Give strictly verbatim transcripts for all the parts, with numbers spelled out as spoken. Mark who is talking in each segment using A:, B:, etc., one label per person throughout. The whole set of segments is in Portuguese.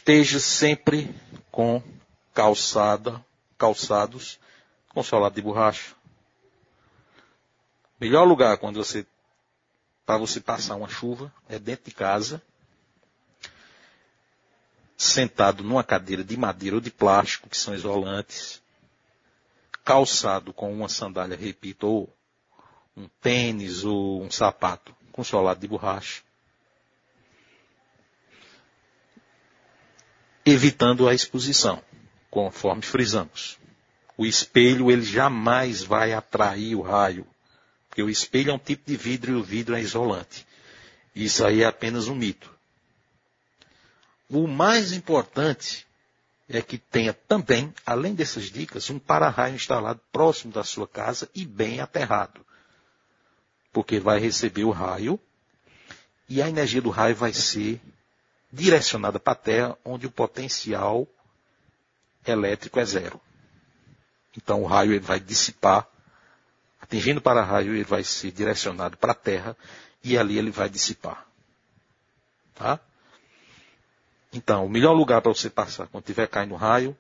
A: Esteja sempre com calçada, calçados com solado de borracha. Melhor lugar quando você para você passar uma chuva é dentro de casa, sentado numa cadeira de madeira ou de plástico, que são isolantes, calçado com uma sandália, repito, ou um tênis ou um sapato com solado de borracha, evitando a exposição, conforme frisamos. O espelho ele jamais vai atrair o raio, porque o espelho é um tipo de vidro e o vidro é isolante. Isso aí é apenas um mito. O mais importante é que tenha também, além dessas dicas, um para-raio instalado próximo da sua casa e bem aterrado. Porque vai receber o raio e a energia do raio vai ser direcionada para a Terra, onde o potencial elétrico é zero. Então o raio ele vai dissipar, atingindo o para-raio, ele vai ser direcionado para a Terra e ali ele vai dissipar. Tá? Então, o melhor lugar para você passar quando estiver caindo raio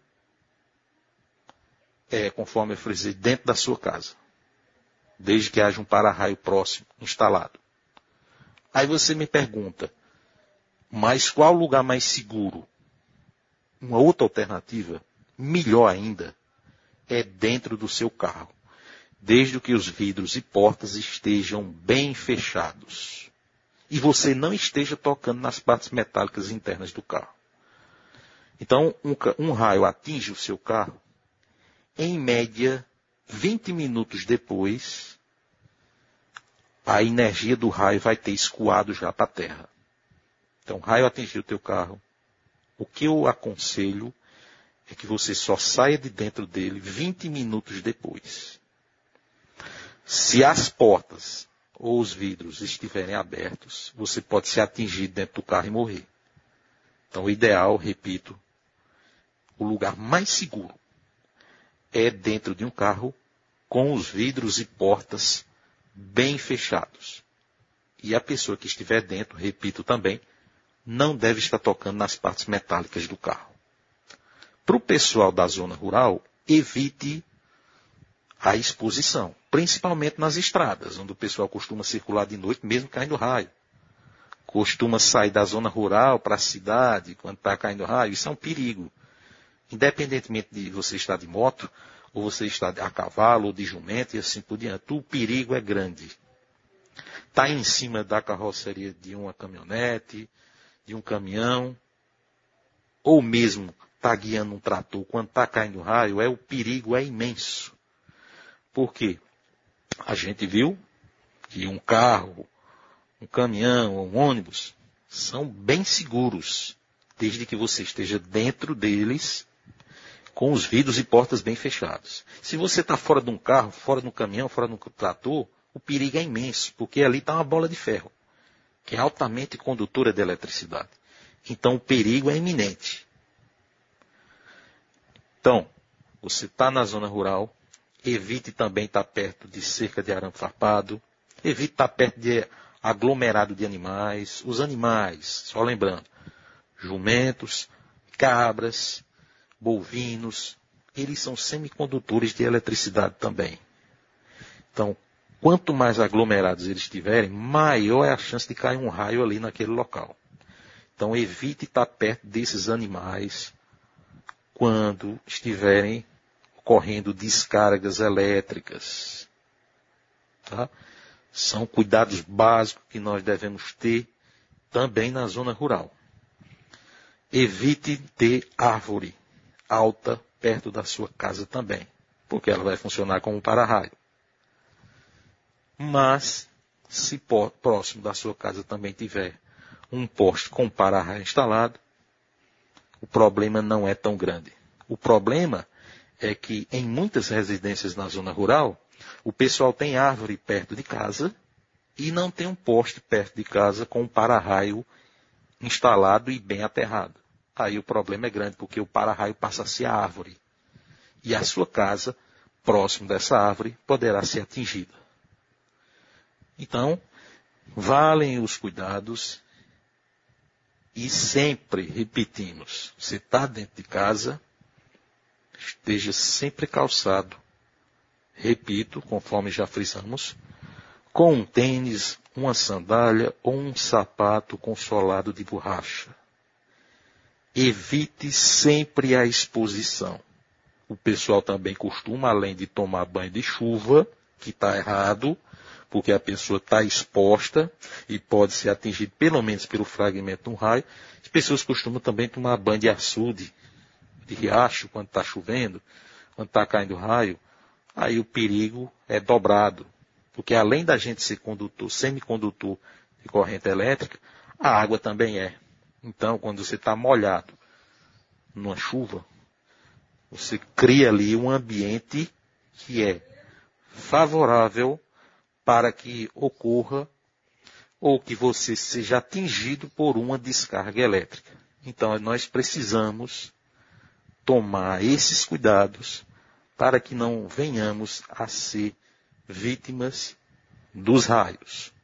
A: é, conforme eu frisei, dentro da sua casa. Desde que haja um para-raio próximo instalado. Aí você me pergunta, mas qual lugar mais seguro? Uma outra alternativa, melhor ainda, é dentro do seu carro. Desde que os vidros e portas estejam bem fechados. E você não esteja tocando nas partes metálicas internas do carro. Então, um, um raio atinge o seu carro, em média, vinte minutos depois, a energia do raio vai ter escoado já para a Terra. Então, o raio atingiu o teu carro. O que eu aconselho é que você só saia de dentro dele vinte minutos depois. Se as portas ou os vidros estiverem abertos, você pode ser atingido dentro do carro e morrer. Então, o ideal, repito, o lugar mais seguro é dentro de um carro com os vidros e portas bem fechados. E a pessoa que estiver dentro, repito também, não deve estar tocando nas partes metálicas do carro. Para o pessoal da zona rural, evite a exposição, principalmente nas estradas, onde o pessoal costuma circular de noite, mesmo caindo raio. Costuma sair da zona rural para a cidade, quando está caindo raio. Isso é um perigo. Independentemente de você estar de moto, ou você estar a cavalo, ou de jumento, e assim por diante, o perigo é grande. Está em cima da carroceria de uma caminhonete, de um caminhão, ou mesmo está guiando um trator, quando está caindo raio, é, o perigo é imenso. Por quê? A gente viu que um carro, um caminhão, um ônibus, são bem seguros, desde que você esteja dentro deles, com os vidros e portas bem fechados. Se você está fora de um carro, fora de um caminhão, fora de um trator, o perigo é imenso, porque ali está uma bola de ferro, que é altamente condutora de eletricidade. Então o perigo é iminente. Então, você está na zona rural, evite também estar perto de cerca de arame farpado, evite estar perto de aglomerado de animais. Os animais, só lembrando, jumentos, cabras, bovinos, eles são semicondutores de eletricidade também. Então, quanto mais aglomerados eles estiverem, maior é a chance de cair um raio ali naquele local. Então, evite estar perto desses animais quando estiverem ocorrendo descargas elétricas. Tá? São cuidados básicos que nós devemos ter também na zona rural. Evite ter árvore alta perto da sua casa também, porque ela vai funcionar como um para-raio. Mas, se próximo da sua casa também tiver um poste com para-raio instalado, o problema não é tão grande. O problema é que em muitas residências na zona rural, o pessoal tem árvore perto de casa e não tem um poste perto de casa com um para-raio instalado e bem aterrado. Aí o problema é grande, porque o para-raio passa a ser a árvore. E a sua casa, próximo dessa árvore, poderá ser atingida. Então, valem os cuidados E sempre repetimos, você está dentro de casa, esteja sempre calçado, repito, conforme já frisamos, com um tênis, uma sandália ou um sapato com solado de borracha. Evite sempre a exposição. O pessoal também costuma, além de tomar banho de chuva, que está errado, porque a pessoa está exposta e pode ser atingida pelo menos pelo fragmento de um raio. As pessoas costumam também tomar banho de açude, de riacho, quando está chovendo, quando está caindo raio. Aí o perigo é dobrado, porque além da gente ser condutor, semicondutor de corrente elétrica, a água também é. Então, quando você está molhado numa chuva, você cria ali um ambiente que é favorável para que ocorra ou que você seja atingido por uma descarga elétrica. Então, nós precisamos tomar esses cuidados para que não venhamos a ser vítimas dos raios.